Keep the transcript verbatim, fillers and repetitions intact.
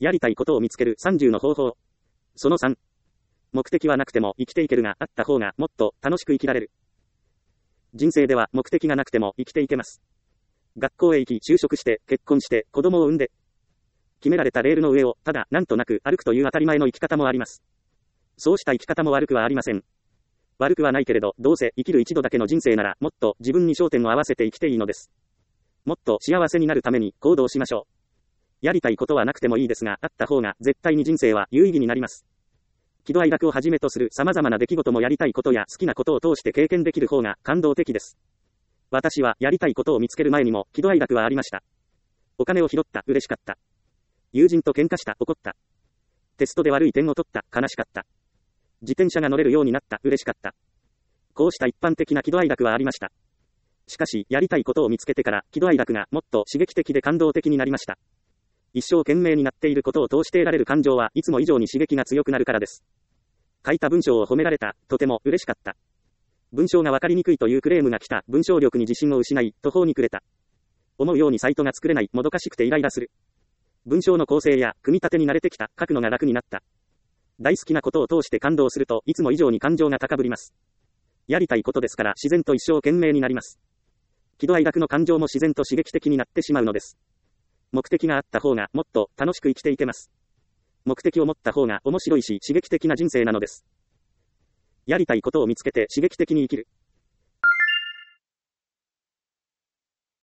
やりたいことを見つけるさんじゅうの方法。そのさん。目的はなくても生きていけるが、あった方がもっと楽しく生きられる。人生では目的がなくても生きていけます。学校へ行き、就職して、結婚して、子供を産んで、決められたレールの上を、ただ、なんとなく歩くという当たり前の生き方もあります。そうした生き方も悪くはありません。悪くはないけれど、どうせ生きる一度だけの人生なら、もっと自分に焦点を合わせて生きていいのです。もっと幸せになるために行動しましょう。やりたいことはなくてもいいですが、あった方が絶対に人生は有意義になります。喜怒哀楽をはじめとする様々な出来事もやりたいことや好きなことを通して経験できる方が感動的です。私はやりたいことを見つける前にも喜怒哀楽はありました。お金を拾った、嬉しかった。友人と喧嘩した、怒った。テストで悪い点を取った、悲しかった。自転車が乗れるようになった、嬉しかった。こうした一般的な喜怒哀楽はありました。しかし、やりたいことを見つけてから、喜怒哀楽がもっと刺激的で感動的になりました。一生懸命になっていることを通して得られる感情はいつも以上に刺激が強くなるからです。書いた文章を褒められた、とても嬉しかった。文章がわかりにくいというクレームが来た、文章力に自信を失い、途方に暮れた。思うようにサイトが作れない、もどかしくてイライラする。文章の構成や組み立てに慣れてきた、書くのが楽になった。大好きなことを通して感動するといつも以上に感情が高ぶります。やりたいことですから自然と一生懸命になります。喜怒哀楽の感情も自然と刺激的になってしまうのです。目的があった方がもっと楽しく生きていけます。目的を持った方が面白いし刺激的な人生なのです。やりたいことを見つけて刺激的に生きる。